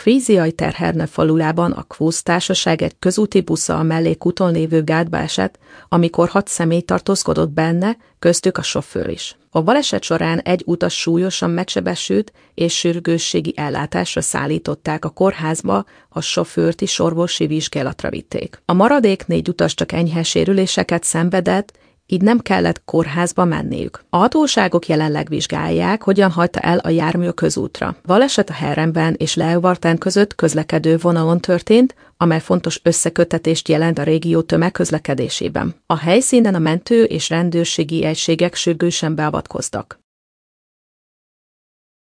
Fríziai Terherne falulában a Quóz társaság egy közúti busszal a mellékúton lévő gátba esett, amikor 6 személy tartózkodott benne, köztük a sofőr is. A baleset során egy utas súlyosan megsebesült és sürgősségi ellátásra szállították a kórházba, a sofőrt is orvosi vizsgálatra vitték. A maradék 4 utas csak enyhe sérüléseket szenvedett, így nem kellett kórházba menniük. A hatóságok jelenleg vizsgálják, hogyan hagyta el a jármű a közútra. Baleset a Herrenben és Leeuwarden között közlekedő vonalon történt, amely fontos összeköttetést jelent a régió tömegközlekedésében. A helyszínen a mentő és rendőrségi egységek sürgősen beavatkoztak.